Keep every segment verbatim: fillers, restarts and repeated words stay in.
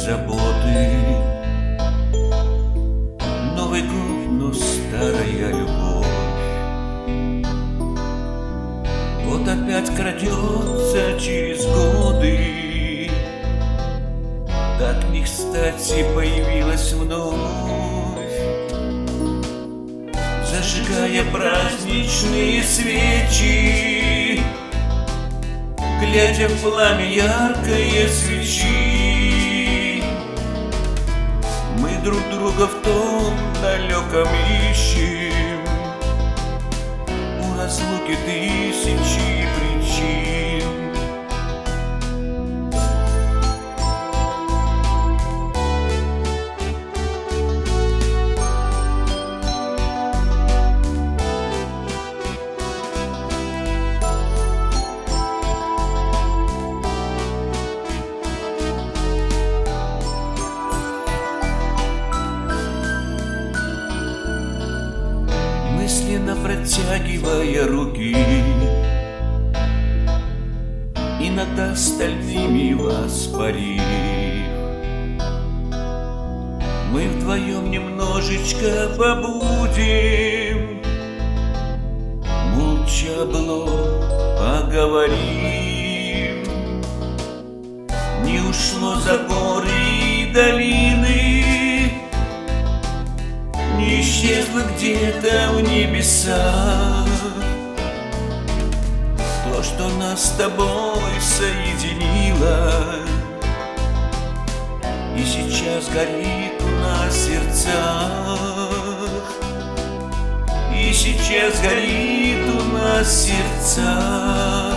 заботы. Новый год, но старая любовь вот опять крадется через годы. Так не кстати появилась вновь, зажигая праздничные свечи, глядя в пламя яркой свечи. Мы друг друга в том далеком ищем, у разлуки тысячи причин. Мысленно протягивая руки и над остальными воспарив, мы вдвоем немножечко побудем, молча было поговорим. Не ушло за горы и долины, не исчезло где-то в небесах то, что нас с тобой соединило, и сейчас горит на сердцах, и сейчас горит у нас в сердцах.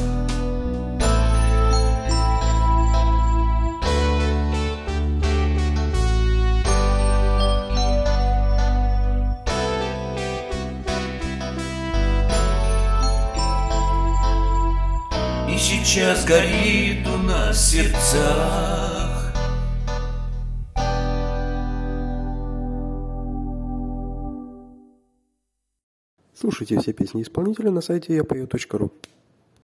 И сейчас горит у нас в сердцах. Слушайте все песни исполнителя на сайте я пою точка ру.